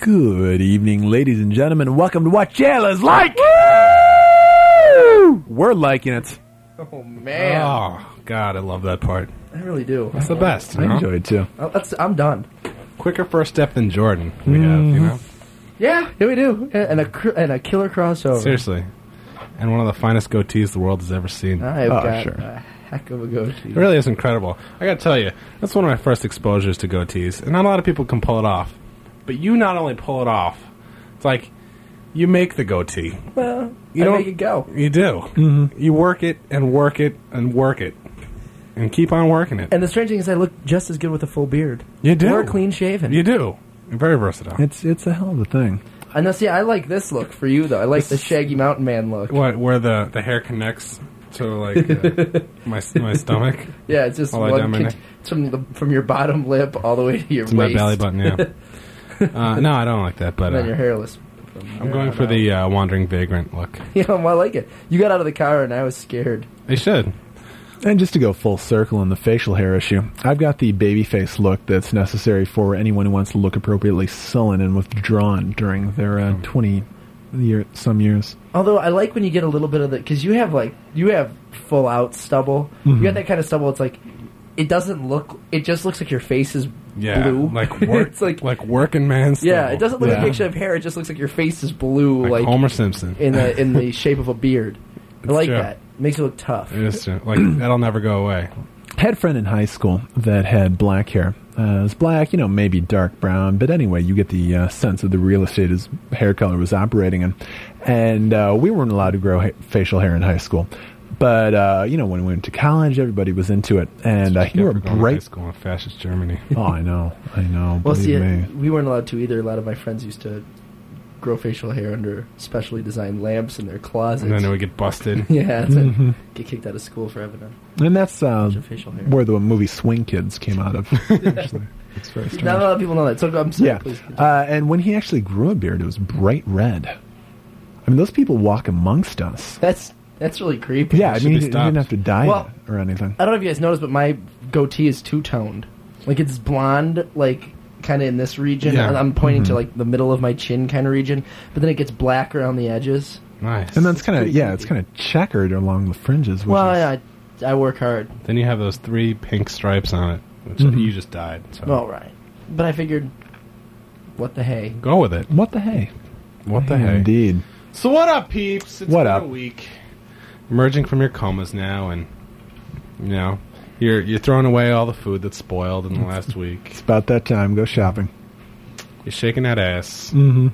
Good evening, ladies and gentlemen. Welcome to What Jailers Like. Woo! We're liking it. Oh, man. Oh, God, I love that part. I really do. That's the best. I enjoy it too. I'm done. Quicker first step than Jordan. We have, you know? Yeah, we do. And a killer crossover. Seriously. And one of the finest goatees the world has ever seen. I've got sure. a heck of a goatee. It really is incredible. I gotta tell you, that's one of my first exposures to goatees. And not a lot of people can pull it off. But you not only pull it off, it's like you make the goatee. Well, You I don't- make it go. You do. Mm-hmm. You work it and work it and work it. And keep on working it. And the strange thing is I look just as good with a full beard. You do. Or clean shaven. You do. You're very versatile. It's a hell of a thing. I know, see, I like this look for you, though. I like the Shaggy Mountain Man look. What, where the hair connects to, like, my stomach? Yeah, it's just All the way down my neck. it's from your bottom lip all the way to your To my waist. belly button, yeah. No, I don't like that, but And then you're hairless. I'm going for the wandering vagrant look. Yeah, well, I like it. You got out of the car and I was scared. They should. And just to go full circle on the facial hair issue, I've got the babyface look that's necessary for anyone who wants to look appropriately sullen and withdrawn during their 20-some years. Although I like when you get a little bit of the, because you have full out stubble. You got that kind of stubble. It's like it doesn't look. It just looks like your face is blue. like work, It's like working man stubble. yeah. It doesn't look like Yeah. you actually have hair. It just looks like your face is blue, like Homer Simpson. in the shape of a beard. I like true. that. Makes it look tough. It is true. Like, that'll never go away. Had a friend in high school that had black hair. It was black, maybe dark brown, but anyway, you get the sense of the real estate his hair color was operating in. And we weren't allowed to grow facial hair in high school. But, when we went to college, everybody was into it. And you were Going to high bright. school in fascist Germany. Oh, I know. Well, believe see, me. we weren't allowed to either. A lot of my friends used to grow facial hair under specially designed lamps in their closets. And then it would get busted. Yeah, that's it. Get kicked out of school for having a And that's bunch of facial hair. where the movie Swing Kids came out of. Actually, it's very strange. Not a lot of people know that. So I'm sorry, Yeah, please. and when he actually grew a beard, it was bright red. I mean, those people walk amongst us. That's really creepy. Yeah, I should mean, be he didn't stopped. have to dye Well, it or anything. I don't know if you guys noticed, but my goatee is two-toned. Like, it's blonde, like, kind of in this region. Yeah. And I'm pointing to, like, the middle of my chin kind of region. But then it gets black around the edges. Nice. And that's kind of pretty it's creepy. kind of checkered along the fringes. Which Well, is, I work hard. Then you have those 3 pink stripes on it, which you just dyed. So Well, right. But I figured, what the hey? go with it. what the hey? What the heck? Indeed. So what up, peeps? It's What been up? a week. Emerging from your comas now, and you're throwing away all the food that's spoiled in the last week. It's about that time. Go shopping. You're shaking that ass. Mm-hmm.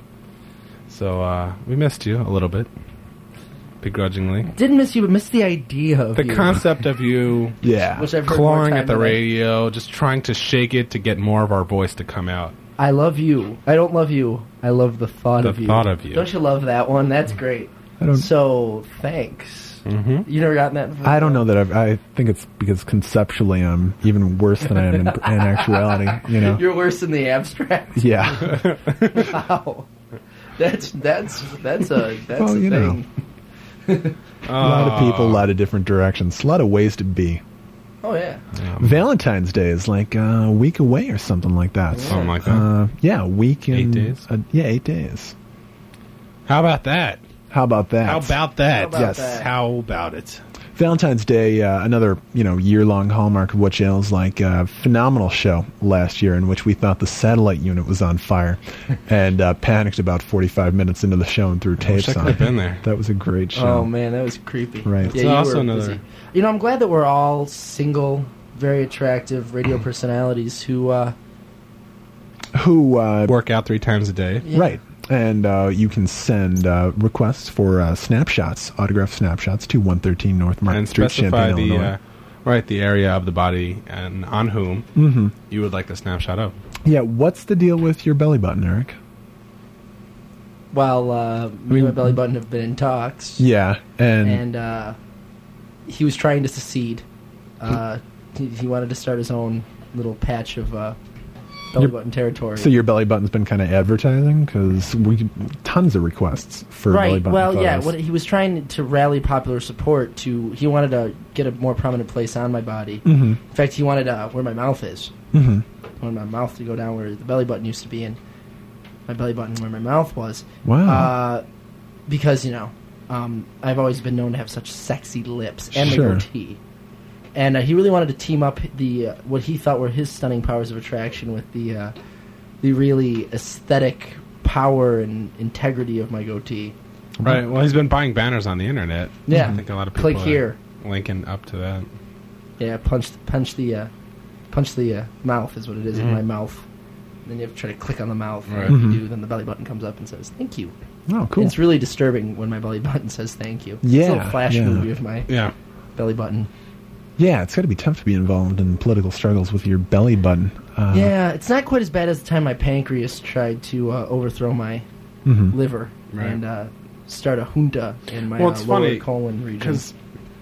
So we missed you a little bit, begrudgingly. Didn't miss you, but missed the idea of The you. concept of you Yeah. Which I've heard more clawing time at the than I- radio, just trying to shake it to get more of our voice to come out. I love you. I don't love you. I love the thought The of you. thought of you. Don't you love that one? That's great. I don't. So, thanks. Mm-hmm. You never gotten that before? I don't know that I think it's because conceptually I'm even worse than I am in actuality. You're worse in the abstract. Yeah. Wow. That's a Well, you know. thing. A lot of people, a lot of different directions, a lot of ways to be. Oh yeah. Valentine's Day is like a week away or something like that. Something like that. Yeah, a week and 8 days? 8 days. How about that? How about that? How about that? How about Yes. that? How about it? Valentine's Day, another year-long hallmark of What Jails Like, phenomenal show last year in which we thought the satellite unit was on fire and panicked about 45 minutes into the show and threw I tapes wish I on could have been there. That was a great show. Oh man, that was creepy. Right. Yeah, It's you also were another- busy. I'm glad that we're all single, very attractive radio personalities who. Who Work out 3 times a day. Yeah. Right. And you can send requests for snapshots, autographed snapshots, to 113 North Market And Street, specify Champaign, Illinois. the area of the body and on whom you would like the snapshot of. Yeah, what's the deal with your belly button, Eric? While me and my belly button have been in talks. Yeah, and And he was trying to secede. He wanted to start his own little patch of belly button territory. so your belly button's been kind of advertising because we tons of requests for belly Right. button Well, yeah. photos. What he was trying to rally popular support to. He wanted to get a more prominent place on my body. Mm-hmm. In fact, he wanted where my mouth is. Mm-hmm. He wanted my mouth to go down where the belly button used to be. And my belly button where my mouth was. Wow. Because, I've always been known to have such sexy lips and Sure. the goatee. And he really wanted to team up what he thought were his stunning powers of attraction with the really aesthetic power and integrity of my goatee. Right. Well, he's been buying banners on the internet. Yeah. I think a lot of people Click here. are linking up to that. Yeah, punch the mouth is what it is in my mouth. And then you have to try to click on the mouth. Right. And if you do, then the belly button comes up and says, thank you. Oh, cool. It's really disturbing when my belly button says thank you. Yeah, It's a little flash yeah. movie of my Yeah. belly button. Yeah, it's got to be tough to be involved in political struggles with your belly button. Yeah, it's not quite as bad as the time my pancreas tried to overthrow my liver Right. and start a junta in my Well, it's lower funny, colon region. Because,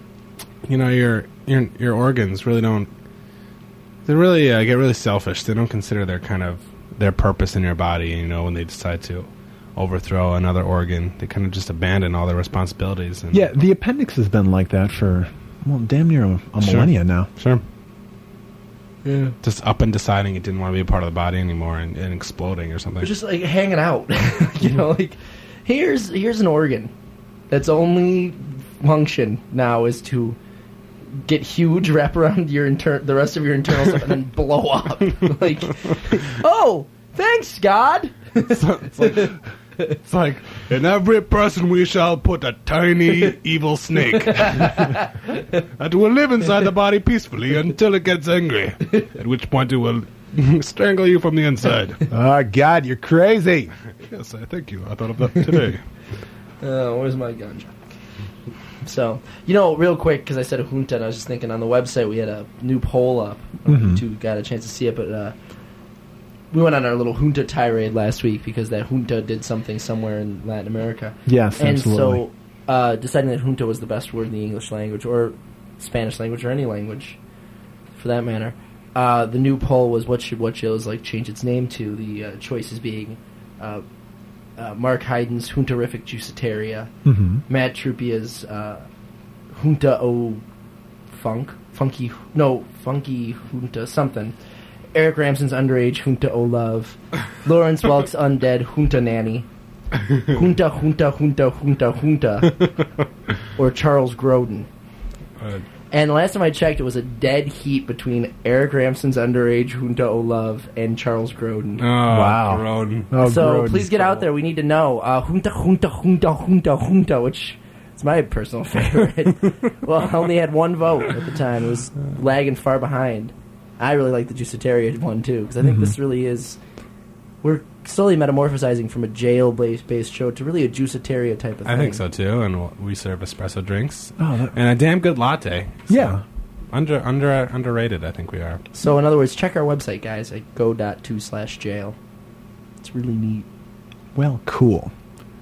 your organs really don't... They really get really selfish. They don't consider their purpose in your body, when they decide to overthrow another organ. They kind of just abandon all their responsibilities. And Yeah, the appendix has been like that for, damn near a millennia now. Sure. Yeah. Just up and deciding it didn't want to be a part of the body anymore and exploding or something. It's just like hanging out. Like here's an organ that's only function now is to get huge, wrap around the rest of your internal stuff, and then blow up. Like, oh, thanks, God. It's like, in every person we shall put a tiny evil snake that will live inside the body peacefully until it gets angry, at which point it will strangle you from the inside. Oh, God, you're crazy. Yes, I thank you. I thought of that today. Where's my ganja? So, real quick, because I said a junta, and I was just thinking on the website we had a new poll up. I don't know if you two got a chance to see it, but we went on our little junta tirade last week because that junta did something somewhere in Latin America. Yes, and absolutely. so deciding that junta was the best word in the English language or Spanish language or any language for that matter. The new poll was what should like change its name to. The choices being Mark Hyden's Junta-rific Juiceteria, Matt Truppia's Junta o Funky Junta something, Eric Ramson's Underage Junta o Love, Lawrence Welk's Undead Junta Nanny, Junta, or Charles Grodin. And last time I checked, it was a dead heat between Eric Ramson's Underage Junta o Love and Charles Grodin. Oh, Wow. Grodin. Oh, So Grodin's please get out cool. there. We need to know. Junta, which is my personal favorite. Well, I only had one vote at the time. It was lagging far behind. I really like the Juiceteria one, too, because I think this really is... We're slowly metamorphosizing from a jail-based show to really a Juiceteria type of thing. I think so, too. And we serve espresso drinks. Oh, And a damn good latte. So yeah. Underrated, I think we are. So, in other words, check our website, guys, at go.to/jail. It's really neat. Well, cool.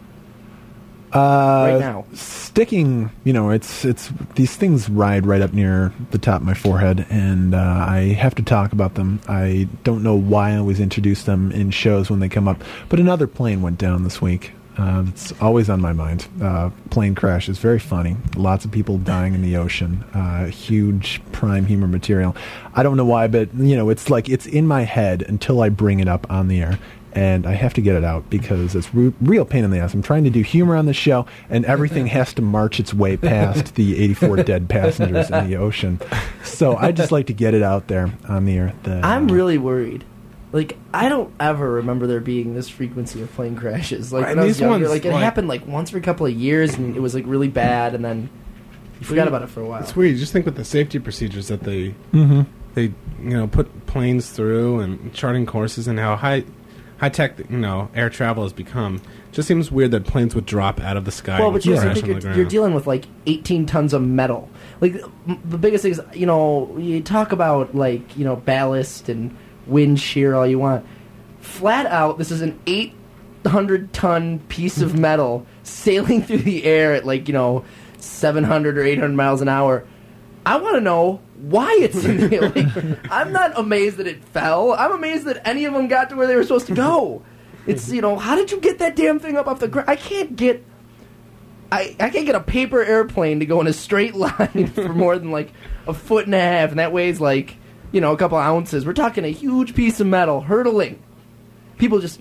Right now. Sticking, it's these things ride right up near the top of my forehead, and I have to talk about them. I don't know why I always introduce them in shows when they come up, but another plane went down this week. It's always on my mind. Plane crash is very funny. Lots of people dying in the ocean. Huge prime humor material. I don't know why, but it's like it's in my head until I bring it up on the air. And I have to get it out because it's real pain in the ass. I'm trying to do humor on the show, and everything has to march its way past the 84 dead passengers in the ocean. So I just like to get it out there on the air. I'm really worried. Like, I don't ever remember there being this frequency of plane crashes. Like, when I was younger, it happened like once for a couple of years, and it was like really bad, and then you forgot about it for a while. It's weird. You just think with the safety procedures that they put planes through and charting courses and how high tech, air travel has become. It just seems weird that planes would drop out of the sky. Well, but you also crash think on the you're ground. dealing with like 18 tons of metal. Like, the biggest thing is, you talk about like, ballast and wind shear all you want. Flat out, this is an 800-ton piece of metal sailing through the air at like, 700 or 800 miles an hour. I want to know why it's in there. Like, I'm not amazed that it fell. I'm amazed that any of them got to where they were supposed to go. It's, how did you get that damn thing up off the ground? I can't get a paper airplane to go in a straight line for more than like a foot and a half, and that weighs like, a couple ounces. We're talking a huge piece of metal hurtling. People just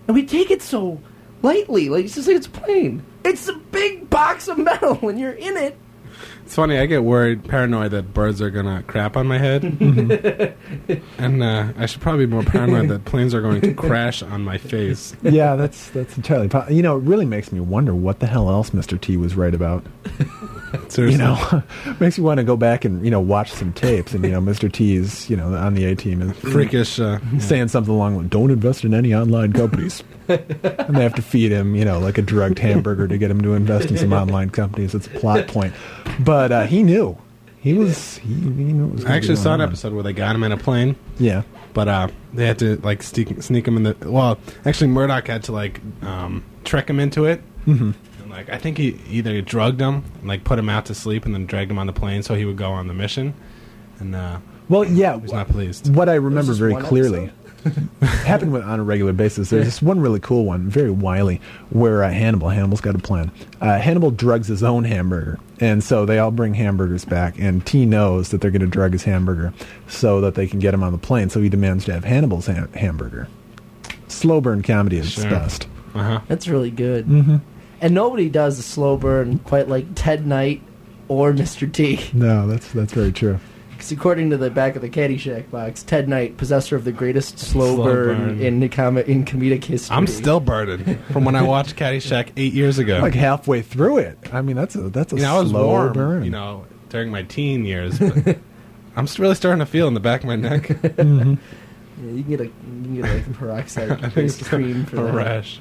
And we take it so lightly. Like, it's just like it's plain. It's a big box of metal when you're in it. It's funny, I get paranoid that birds are going to crap on my head. And I should probably be more paranoid that planes are going to crash on my face. Yeah, that's entirely it really makes me wonder what the hell else Mr. T was right about. Seriously. Makes you want to go back and, watch some tapes. And, Mr. T is, on the A-team is Freakish. saying something along with, don't invest in any online companies. And they have to feed him, like a drugged hamburger to get him to invest in some online companies. It's a plot point. But he knew. He knew it was I actually saw an on. episode where they got him in a plane. Yeah. But they had to, sneak him in the... Well, actually, Murdoch had to, trick him into it. Mm-hmm. I think he either drugged him, put him out to sleep, and then dragged him on the plane so he would go on the mission. And well, yeah, he was not pleased. What I remember very one clearly happened on a regular basis. There's this one really cool one, very wily, where Hannibal's got a plan. Hannibal drugs his own hamburger, and so they all bring hamburgers back, and T knows that they're going to drug his hamburger so that they can get him on the plane, so he demands to have Hannibal's hamburger. Slow burn comedy at its best. Uh-huh. That's really good. Mm-hmm. And nobody does a slow burn quite like Ted Knight or Mr. T. No, that's very true. Because according to the back of the Caddyshack box, Ted Knight, possessor of the greatest slow burn in comedic history. I'm still burdened from when I watched Caddyshack 8 years ago. Like halfway through it. I mean, that's a I was slow warm, burn. during my teen years. But I'm really starting to feel in the back of my neck. Mm-hmm. Yeah, you can get like peroxide cream for a that. rash.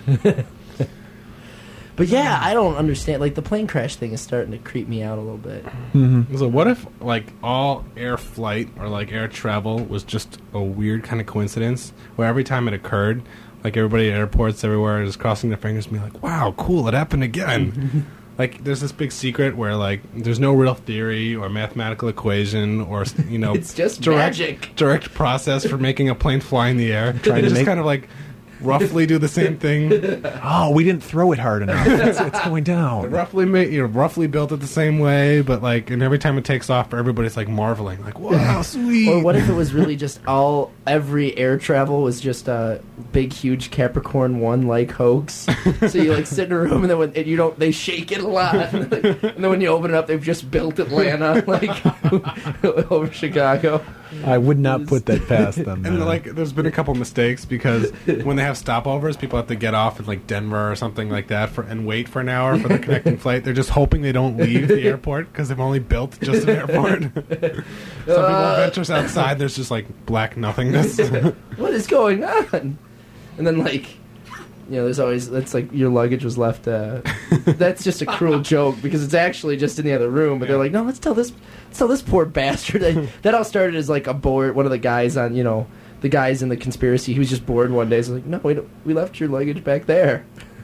But yeah, I don't understand. Like, the plane crash thing is starting to creep me out a little bit. Mm-hmm. So what if all air flight or air travel was just a weird kind of coincidence where every time it occurred, everybody at airports everywhere is crossing their fingers and be like, wow, cool, it happened again. There's this big secret where there's no real theory or mathematical equation or It's just magic. direct process for making a plane fly in the air. Try to just kind of roughly do the same thing. Oh, we didn't throw it hard enough. It's going down. Roughly built it the same way, but and every time it takes off, everybody's marveling, wow, sweet. Or what if it was really just every air travel was just a big, huge Capricorn 1 hoax? So you sit in a room and then they shake it a lot, and then when you open it up, they've just built Atlanta over Chicago. I would not put that past them. And there's been a couple mistakes because when they have stopovers, people have to get off at Denver or something like that and wait for an hour for the connecting flight. They're just hoping they don't leave the airport because they've only built just an airport. Some people ventures outside. There's just black nothingness. What is going on? And then there's always your luggage was left. That's just a cruel joke because it's actually just in the other room. But they're like, no, let's tell this poor bastard. That all started as a bored one of the guys on the guys in the conspiracy. He was just bored one day. So no, we left your luggage back there.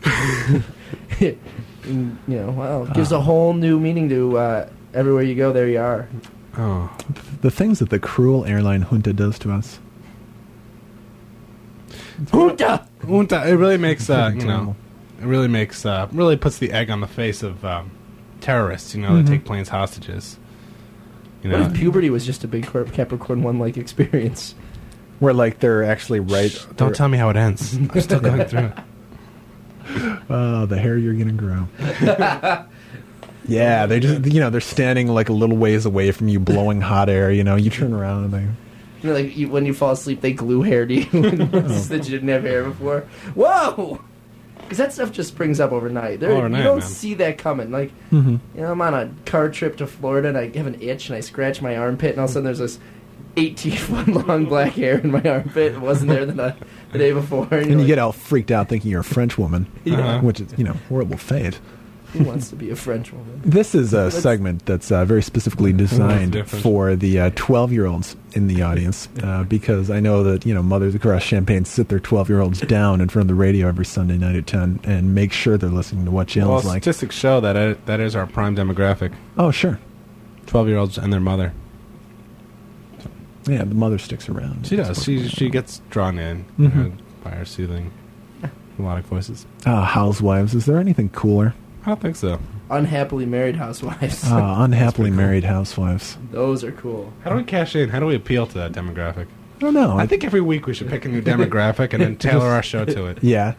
Wow, gives a whole new meaning to everywhere you go. There you are. Oh, the things that the cruel airline junta does to us. Junta. It really makes really puts the egg on the face of terrorists. That take planes hostages. What if puberty was just a big Capricorn 1 experience? Where they're actually right. Don't tell me how it ends. I'm still going through it. Oh, the hair you're gonna grow. Yeah, they just they're standing a little ways away from you, blowing hot air. You turn around and they. When you fall asleep, they glue hair to you that you didn't have hair before. Whoa! Because that stuff just springs up overnight. You don't see that coming. I'm on a car trip to Florida and I have an itch and I scratch my armpit and all of a sudden there's this 18-foot long black hair in my armpit. It wasn't there the day before. And you get all freaked out thinking you're a French woman, which is horrible fate. Who wants to be a French woman? This is a segment that's very specifically designed for the 12-year-olds in the audience, because I know that mothers across Champaign sit their 12-year-olds down in front of the radio every Sunday night at 10 and make sure they're listening to what Jill's like. Statistics show that is our prime demographic. Oh, sure. 12-year-olds and their mother. Yeah, the mother sticks around. She does. She gets drawn in by her soothing melodic voices. Housewives. Is there anything cooler? I don't think so. Unhappily married housewives. Unhappily married housewives. Those are cool. How do we cash in? How do we appeal to that demographic? I don't know. I think every week we should pick a new demographic and then tailor our show to it. Yeah.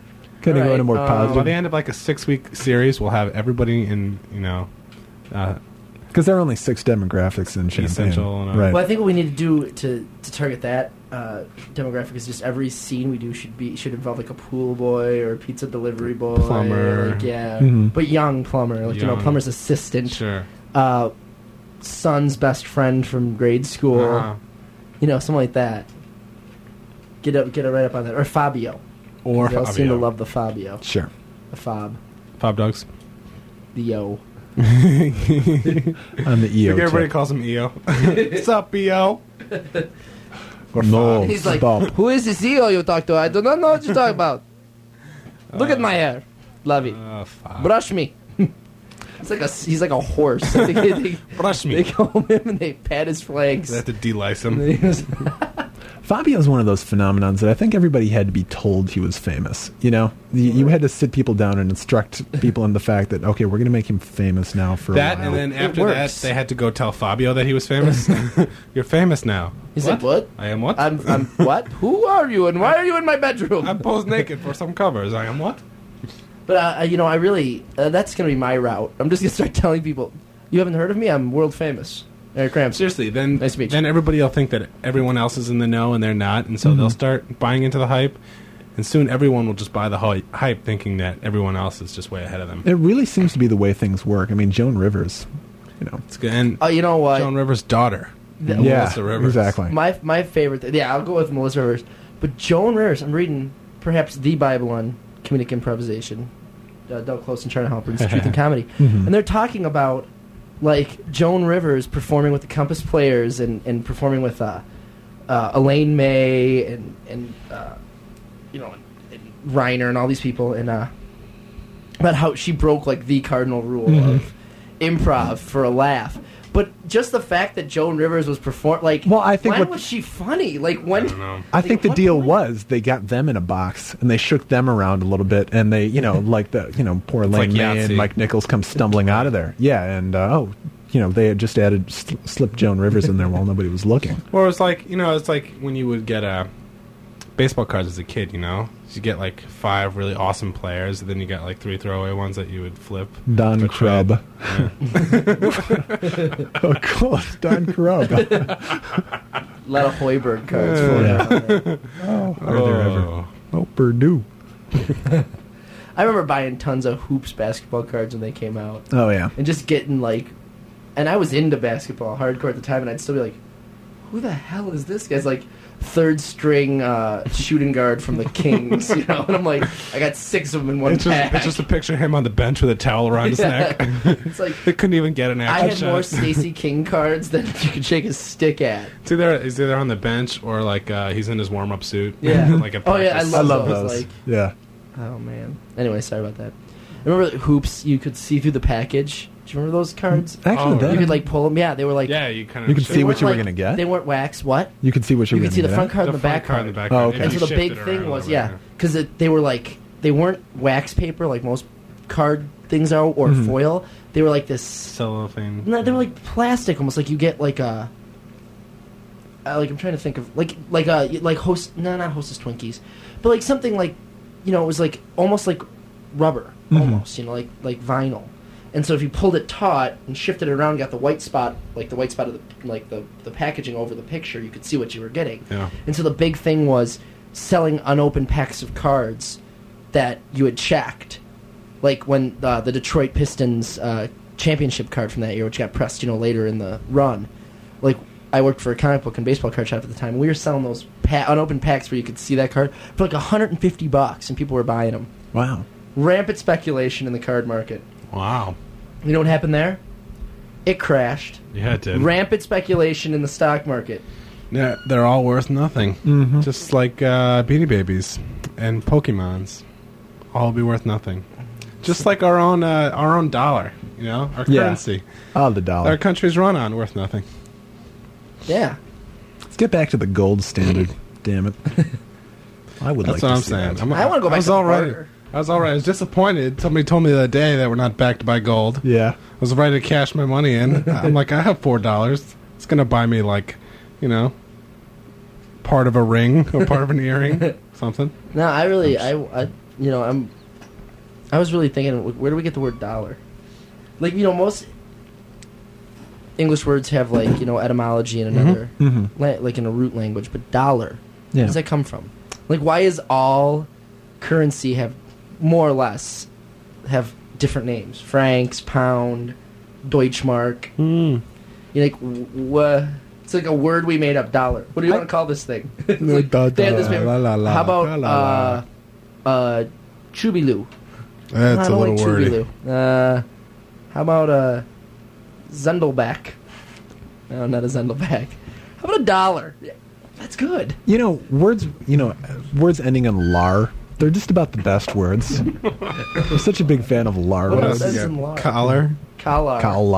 Kind of All go into more right, By the positive. end of like a 6-week series, we'll have everybody in, Because there are only 6 demographics in Champaign. Essential and, right. Well, I think what we need to do to target that demographic is just every scene we do should involve like a pool boy or a pizza delivery boy, Plumber. like, yeah, Mhm. but young plumber, like Young. plumber's assistant, sure. son's best friend from grade school, something like that. Get it right up on that, or Fabio. Or They all seem to Fabio. love the Fabio, Sure. the Fob, Fob Dogs. the Yo. On the EO. Everybody tip. calls him EO. What's up, EO? Or No. Fob. He's like, Bob. who is this EO you talk to? I do not know what you talk about. Look at my hair, love it. Fob. Brush me. He's like a horse. I think they Brush me. They comb him and they pat his flanks. They have to de-lice him. Fabio's one of those phenomenons that I think everybody had to be told he was famous. You had to sit people down and instruct people in the fact that, okay, we're going to make him famous now for That, a while. and then It after that, works. they had to go tell Fabio that he was famous. You're famous now. He's like, what? I am what? I'm what? Who are you and why are you in my bedroom? I posed naked for some covers. I am what? But I really that's gonna be my route. I'm just gonna start telling people, you haven't heard of me? I'm world famous. Eric Ramsey. Seriously, then Nice to meet you. then everybody will think that everyone else is in the know and they're not, and so they'll start buying into the hype, and soon everyone will just buy the hype thinking that everyone else is just way ahead of them. It really seems to be the way things work. I mean, Joan Rivers, It's good. And You know what? Joan Rivers' daughter, yeah, Melissa Rivers. exactly. My favorite. I'll go with Melissa Rivers. But Joan Rivers, I'm reading perhaps the Bible on comedic improvisation. Doug Close and Charlie Halpern's Truth and Comedy, Mhm. and they're talking about like Joan Rivers performing with the Compass Players and performing with Elaine May and Reiner and all these people, and about how she broke like the cardinal rule of improv for a laugh. But just the fact that Joan Rivers was Well, I think when what- was she funny? Like when? I don't know. I think the what deal point? was they got them in a box and they shook them around a little bit, and they, like poor Lane like May Yahtzee. and Mike Nichols come stumbling out of there. Yeah, and they had just added slipped Joan Rivers in there while nobody was looking. Or it's like it's like when you would get baseball cards as a kid. You get like 5 really awesome players, and then you got like 3 throwaway ones that you would flip. Don for trade. Krubb. Of course, Don Krubb. A lot of Hoiberg cards. Yeah. for you. Oh, are there ever? Oh. Oh, Purdue. I remember buying tons of Hoops basketball cards when they came out, Oh, yeah. and just getting like, and I was into basketball hardcore at the time, and I'd still be like, who the hell is this guy's like third string shooting guard from the Kings, and I'm like, I got 6 of them in one pack. It's just a picture of him on the bench with a towel around his neck. It's like They couldn't even get an I action had shot. more Stacey King cards than you could shake a stick at. He's either on the bench or like he's in his warm up suit. Yeah. like a Oh yeah, I practice. love those. Like, Yeah. oh man. Anyway, sorry about that. I remember the Hoops. You could see through the package. Do you remember those cards? Actually, Oh, that, You could like pull them. Yeah, they were like. Yeah, you kind of You could see what you were like- gonna get? They weren't wax. What? you could see what you You were could see the gonna front get. card and the back card card. and the back Oh, card. okay. If And you so the shift big it thing around was, a yeah, little because they were like, they weren't wax paper like most card things are, or Mhm. foil. They were like this. cellophane. No, they were like plastic, almost like you get like a. Like I'm trying to think of like host not Hostess Twinkies, but like something like, it was like almost like rubber, Mhm. almost like vinyl. And so if you pulled it taut and shifted it around, got the white spot, like the white spot of the packaging over the picture, you could see what you were getting. Yeah. And so the big thing was selling unopened packs of cards that you had checked, like when the Detroit Pistons championship card from that year, which got pressed, later in the run. Like I worked for a comic book and baseball card shop at the time. We were selling those unopened packs where you could see that card for like $150, and people were buying them. Wow. Rampant speculation in the card market. Wow. You know what happened there? It crashed. Yeah, it did. Rampant speculation in the stock market. Yeah, they're all worth nothing. Mhm. Just like Beanie Babies and Pokemons, all be worth nothing. Just like our own dollar, our Yeah. currency, Oh, the dollar. our country's run on worth nothing. Yeah. Let's get back to the gold standard. Damn it. I would That's like what to I'm see saying. that. I wanna go back was to all right. barter. I was all right. I was disappointed. Somebody told me the other day that we're not backed by gold. Yeah. I was ready to cash my money in. I'm like, I have $4. It's gonna buy me like, part of a ring or part of an earring, something. No, I really, I I was really thinking, where do we get the word dollar? Like, most English words have, like, etymology in another, like in a root language, but dollar, where does that come from? Like, why is all currency have, more or less, have different names? Francs, pound, Deutschmark. You're like, what? It's like a word we made up, dollar. What do you want to call this thing? It's like, they had this paper. How about Chubiloo? That's a little like wordy. Chubiloo. How about Zendelback? No, not a Zendelback. How about a dollar? Yeah, that's good. Words ending in lar, they're just about the best words. I'm such a big fan of lar What words. else ends in lar? Collar. Kalar.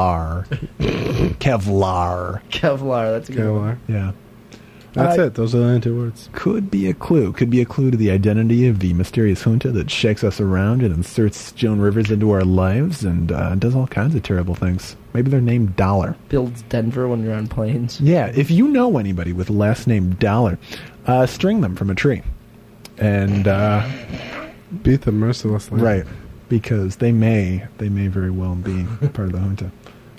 Kevlar. Kevlar, that's a good one. Kevlar. Yeah. That's it. Those are the only two words. Could be a clue. Could be a clue to the identity of the mysterious junta that shakes us around and inserts Joan Rivers into our lives and does all kinds of terrible things. Maybe they're named Dollar. Builds Denver when you're on planes. Yeah, if you know anybody with the last name Dollar, string them from a tree. And, Beat them mercilessly. right, because they may very well be part of the junta.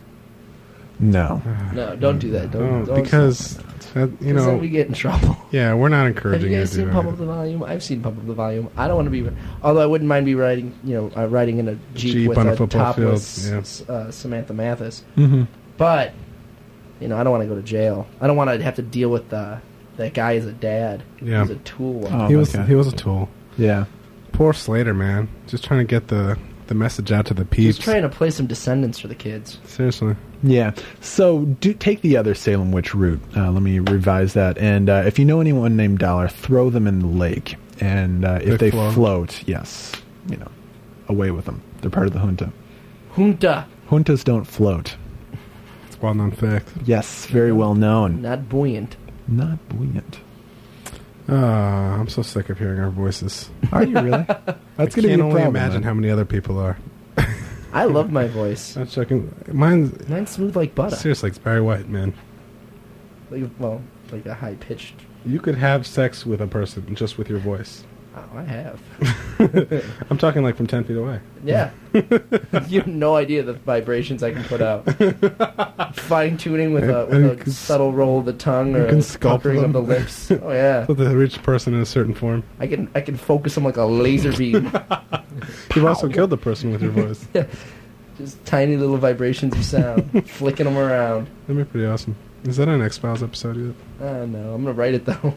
No. No, don't do that. Don't because then we get in trouble. Yeah, we're not Have encouraging you you guys to do seen Pump Up that. the Volume? I've seen Pump Up the Volume. I don't want to be, although I wouldn't mind be riding in a Jeep with on a a football topless field, Samantha Mathis. Mm-hmm. But I don't want to go to jail. I don't want to have to deal with that guy as a dad. Yeah. He's a tool. Oh. He was okay. he was a tool. Yeah. Poor Slater, man. Just trying to get the message out to the peeps. He's trying to play some Descendants for the kids. Seriously. Yeah. So take the other Salem witch route. Let me revise that. And if you know anyone named Dollar, throw them in the lake. And if they float, yes, away with them. They're part of the junta. Junta. Juntas don't float. It's a well-known fact. Yes, very well known. Not buoyant. Not buoyant. I'm so sick of hearing our voices. Are you really? That's I going to be can't a only problem. imagine how many other people are. I love my voice. I'm checking. Mine's Mine's smooth like butter. seriously, it's Barry White, man. Like a high pitched. You could have sex with a person just with your voice. Oh, I have. I'm talking like from 10 feet away. Yeah. You have no idea the vibrations I can put out. Fine tuning with And you a can subtle roll of the tongue you or can a sculpt puckering of them. the lips. Oh yeah. Put the rich person in a certain form. I can focus them like a laser beam. You've also killed the person with your voice. Just tiny little vibrations of sound, flicking them around. That'd be pretty awesome. Is that an X-Files episode yet? No, I'm gonna write it though.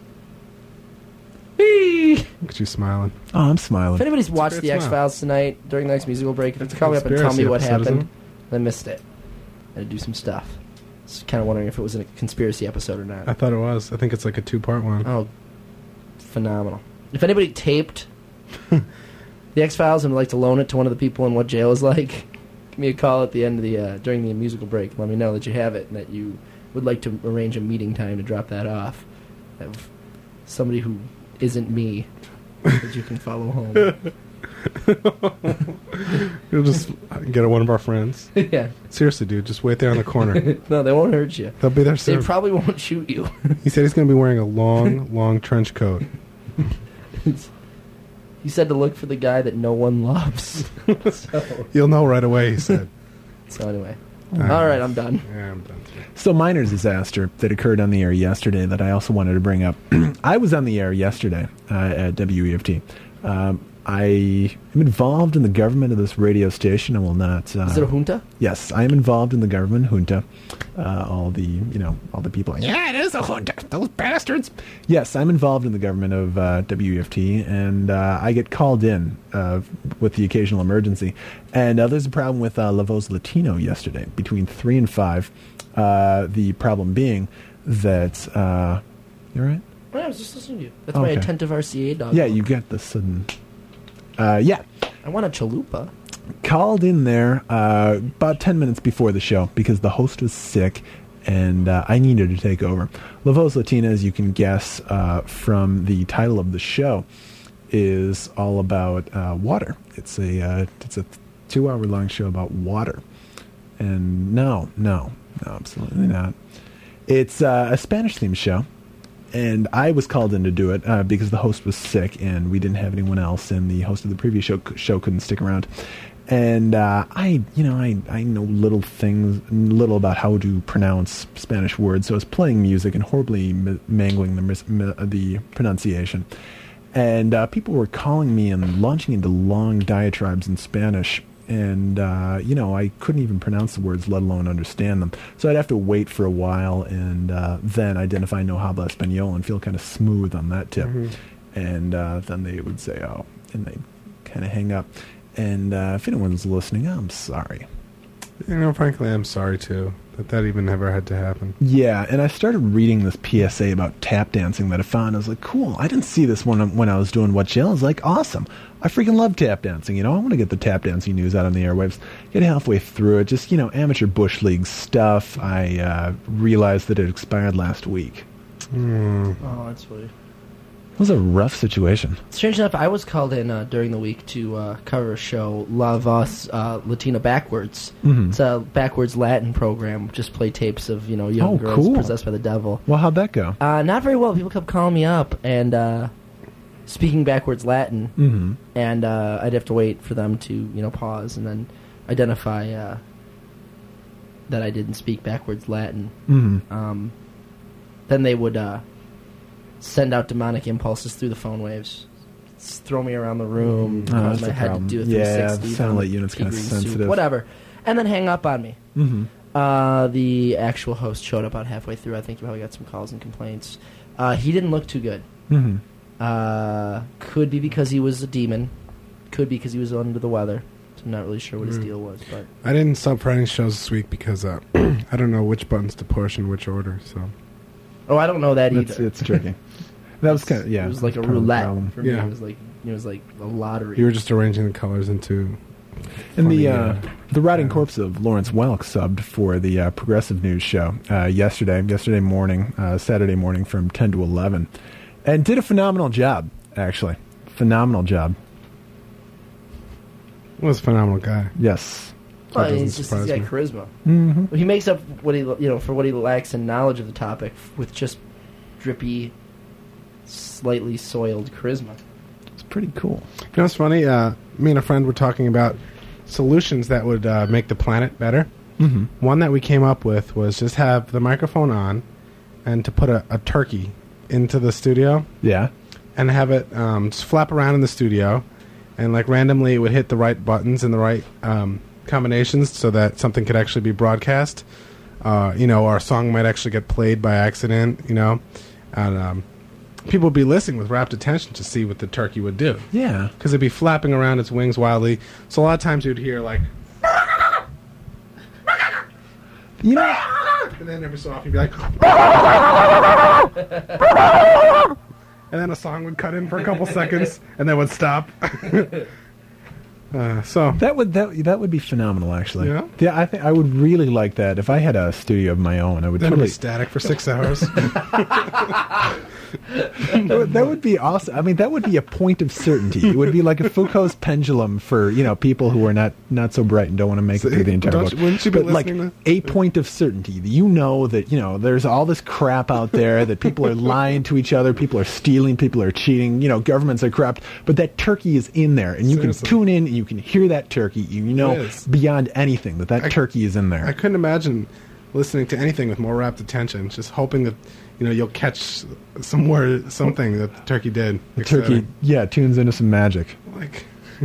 Whee! Look at you smiling. Oh, I'm If smiling. anybody's watched great the smile. X-Files tonight during the next musical break, That's a call me up and tell me conspiracy what episode, isn't happened. I missed it. I had to do some stuff. Just kind of wondering if it was a conspiracy episode or not. I thought it was. I think it's like a 2-part one. Oh, phenomenal. If anybody taped the X-Files and would like to loan it to one of the people in what jail is like, give me a call at the end of the during the musical break. Let me know that you have it and that you would like to arrange a meeting time to drop that off. Have somebody who isn't me that you can follow home. You'll just get one of our friends. Yeah. Seriously, dude, just wait there on the corner. No, they won't hurt you. They'll be there They soon. probably won't shoot you. He said he's going to be wearing a long, long trench coat. He said to look for the guy that no one loves. so You'll know right away, he said. anyway. All right, I'm done. Yeah, I'm done. So minor disaster that occurred on the air yesterday that I also wanted to bring up. I was on the air yesterday at WEFT. I am involved in the government of this radio station. I will not. Is it a junta? Yes, I am involved in the government junta. All the people. Yeah, it is a junta. Those bastards. Yes, I'm involved in the government of WEFT, and I get called in with the occasional emergency. And there's a problem with La Voz Latino yesterday between 3 and 5. The problem being that you all right? Well, I was just listening to you. That's my Okay. attentive RCA dog. Yeah, you get the sudden. Yeah. I want a chalupa. Called in there about 10 minutes before the show because the host was sick and I needed to take over. La Voz Latina, as you can guess from the title of the show, is all about water. It's a 2-hour-long show about water. And no, absolutely not. It's a Spanish-themed show. And I was called in to do it because the host was sick and we didn't have anyone else, and the host of the previous show couldn't stick around. And I know little about how to pronounce Spanish words, so I was playing music and horribly mangling the pronunciation. And people were calling me and launching into long diatribes in Spanish. And, I couldn't even pronounce the words, let alone understand them. So I'd have to wait for a while and then identify no habla español and feel kind of smooth on that tip. Mm-hmm. And then they would say, oh, and they'd kind of hang up. And if anyone's listening, I'm sorry. Frankly, I'm sorry, too, that even ever had to happen. Yeah, and I started reading this PSA about tap dancing that I found. I was like, cool. I didn't see this one when I was doing What Chill. I was like, awesome. I freaking love tap dancing. I want to get the tap dancing news out on the airwaves. Get halfway through it. Just, amateur Bush League stuff. I realized that it expired last week. Oh, that's funny. It was a rough situation. Strange enough, I was called in during the week to cover a show, Love Us Latina Backwards. Mm-hmm. It's a backwards Latin program. Just play tapes of, young girls cool. possessed by the devil. Well, how'd that go? Not very well. People kept calling me up and speaking backwards Latin. Mm-hmm. And I'd have to wait for them to, pause and then identify that I didn't speak backwards Latin. Mm-hmm. Then they would send out demonic impulses through the phone waves, throw me around the room, cause my head to do a 360. Yeah, satellite unit's kind of sensitive. Whatever. And then hang up on me. Mm-hmm. The actual host showed up about halfway through. I think he probably got some calls and complaints. He didn't look too good. Mm-hmm. Could be because he was a demon. Could be because he was under the weather. So I'm not really sure what his deal was. But I didn't sub for any shows this week because I don't know which buttons to push in which order, so... Oh, I don't know that either. It's tricky. That was kind of, yeah. It was like a roulette for me. It was like a lottery. You were just arranging the colors into... And the rotting corpse of Lawrence Welk subbed for the Progressive News show yesterday morning, Saturday morning from 10 to 11. And did a phenomenal job, actually. Phenomenal job. Was a phenomenal guy. Yes. Well, he's got charisma. Mm-hmm. Well, he makes up what he for what he lacks in knowledge of the topic with just drippy, slightly soiled charisma. It's pretty cool. You know what's funny? Me and a friend were talking about solutions that would make the planet better. Mm-hmm. One that we came up with was just have the microphone on and to put a turkey into the studio. Yeah. And have it just flap around in the studio, and like randomly it would hit the right buttons and the right combinations so that something could actually be broadcast. Our song might actually get played by accident, and people would be listening with rapt attention to see what the turkey would do. Yeah. Because it'd be flapping around its wings wildly. So a lot of times you'd hear like... and then every so often you'd be like... and then a song would cut in for a couple seconds, and then would stop. So that would be phenomenal, actually. Yeah? Yeah, I think I would really like that. If I had a studio of my own, I would then totally it'd be static for 6 hours. That would be awesome. I mean, that would be a point of certainty. It would be like a Foucault's pendulum for people who are not so bright and don't want to make it through the entire book. Wouldn't you be listening like a point of certainty? That there's all this crap out there that people are lying to each other, people are stealing, people are cheating. Governments are corrupt, but that turkey is in there, and you Seriously. can tune in and you can hear that turkey. Beyond anything that turkey is in there. I couldn't imagine listening to anything with more rapt attention, just hoping that you'll catch something that the turkey did. The turkey, tunes into some magic. Like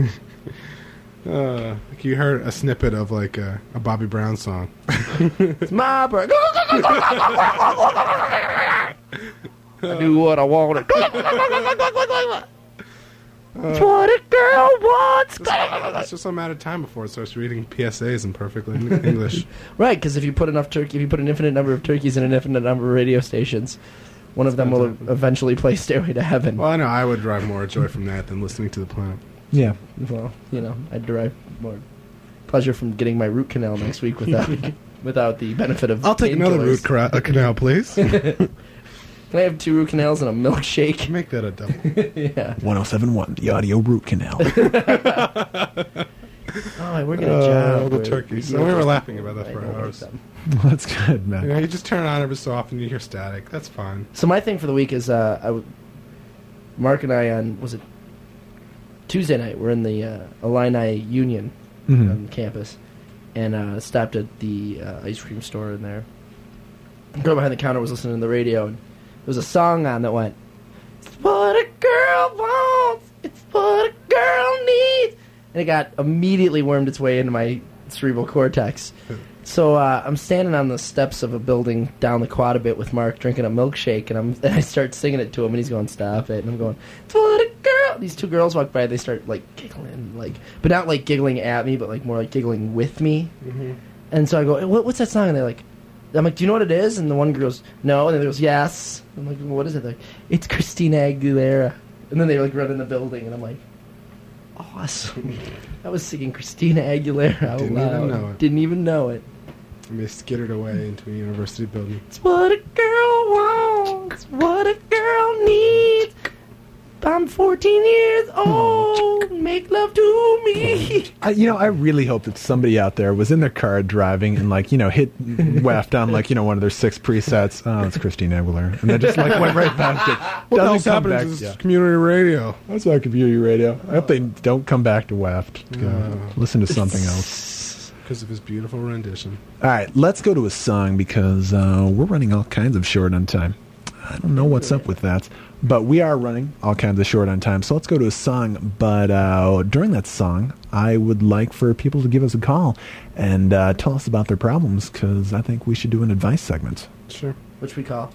you heard a snippet of like a Bobby Brown song. It's my bird. I do what I want. That's what a girl wants. It's just a matter of time before it starts reading PSAs in perfect English. Right, because if you put an infinite number of turkeys in an infinite number of radio stations, one of them will eventually play Stairway to Heaven. Well, I know I would derive more joy from that than listening to the planet. Yeah. Well, I'd derive more pleasure from getting my root canal next week without the benefit of. I'll take another root canal, please. Can I have 2 root canals and a milkshake? Make that a double. Yeah. 1071, the audio root canal. Oh, I work at a job. the where turkeys. you We were just- laughing about that I for don't like hours. them. That's good, man. You know, you just turn it on every so often, you hear static. That's fine. So my thing for the week is Mark and I was it Tuesday night? We're in the Illini Union Mhm. on campus, and stopped at the ice cream store in there. The girl behind the counter was listening to the radio, and there was a song on that went, "It's what a girl wants, it's what a girl needs," and it got immediately wormed its way into my cerebral cortex. So I'm standing on the steps of a building down the quad a bit with Mark, drinking a milkshake, and I start singing it to him, and he's going, "Stop it!" And I'm going, "It's what a girl." These two girls walk by, they start like giggling, but not like giggling at me, but like more like giggling with me. Mm-hmm. And so I go, "What's that song?" And I'm like, "Do you know what it is?" And the one girl goes, "No," and the other goes, "Yes." I'm like, "What is it?" They're like, "It's Christina Aguilera." And then they like run in the building, and I'm like, "Awesome!" I was singing Christina Aguilera out Didn't loud. even know it. Didn't even know it. And they skittered away into a university building. It's what a girl wants, what a girl needs. I'm 14 years old, make love to me. I really hope that somebody out there was in their car driving and, hit weft on, one of their 6 presets. Oh, it's Christina Aguilera. And they just, went right past it. What Doesn't else come happens back. is Yeah. community radio. That's our community radio. I hope they don't come back to weft. Listen to something else. Because of his beautiful rendition. All right, let's go to a song because we're running all kinds of short on time. I don't know what's up with that, but we are running all kinds of short on time. So let's go to a song. But during that song, I would like for people to give us a call and tell us about their problems because I think we should do an advice segment. Sure. Which we call.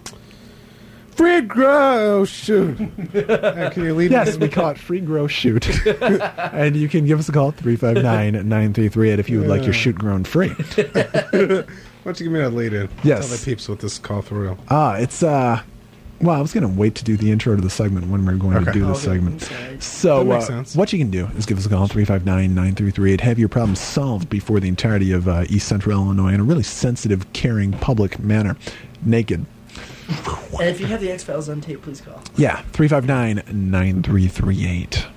Free grow shoot. Can you lead Yes, we call it Free Grow Shoot. And you can give us a call, 359-9338, if you would like your shoot grown free. Why don't you give me that lead in? Yes. Tell the peeps what this is called for real. It's well, I was going to wait to do the intro to the segment when we're going to Okay. do the Okay, segment. sorry. So That makes sense. what you can do is give us a call, 359-9338. Have your problems solved before the entirety of East Central Illinois in a really sensitive, caring, public manner. Naked. And if you have the X-Files on tape, please call. Yeah, 359-9338.